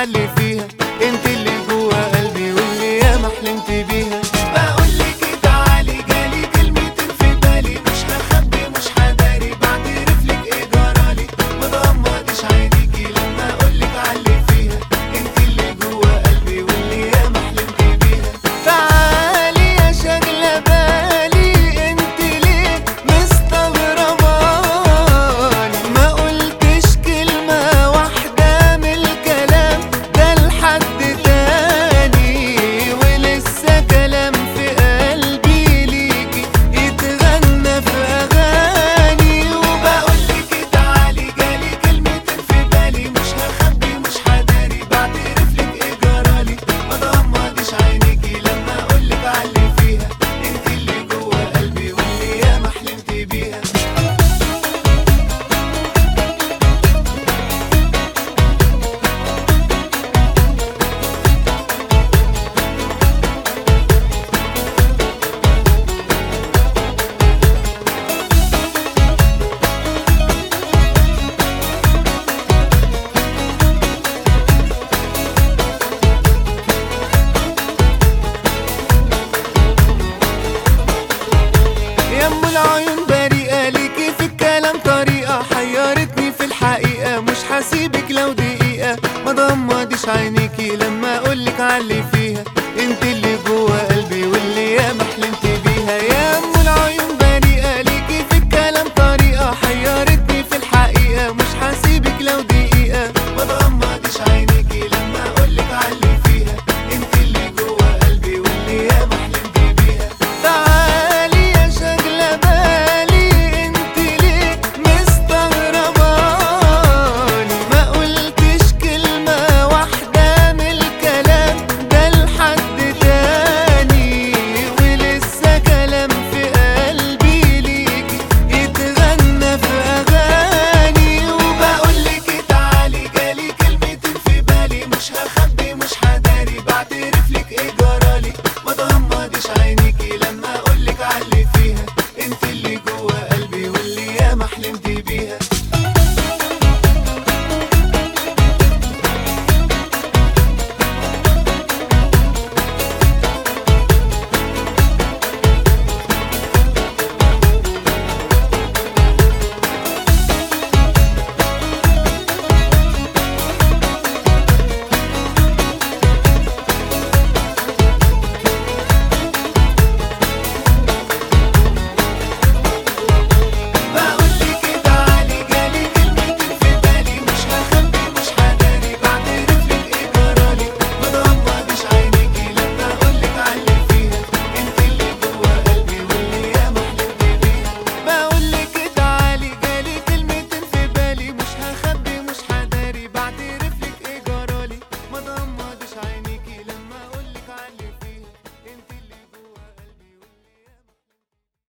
علي فيها، انت اللي جوا قلبي واللي ياما حلمت بيها. بقولك تعالي جالي كلمتين في بالي، مش هخبي مش هداري، بعترفلك ايه جرالي، مغمضش عينيكي لما اقولك علي فيها، انت اللي جوا قلبي واللي ياما حلمت بيها. تعالي يا شاغلة بالي، انت ليه مستغرباني، ما قلتش كلمة واحدة من الكلام ده لحد تاني، ولسه كلام في قلبي ليكي يتغنى في اغاني. وبقولك تعالي جالي كلمتين في بالي، مش هخبي مش هداري، بعترفلك ايه جرالي، مغمضش عينيكي لما اقولك علي فيها، انت اللي جوا قلبي واللي ياما حلمت بيها. يا ام العيون بريئة ليكي في الكلام طريقة، حيرتني في الحقيقة، مش هسيبك لو دقيقة، ما ضمضيش عينيكي لما اقولك علي فيها.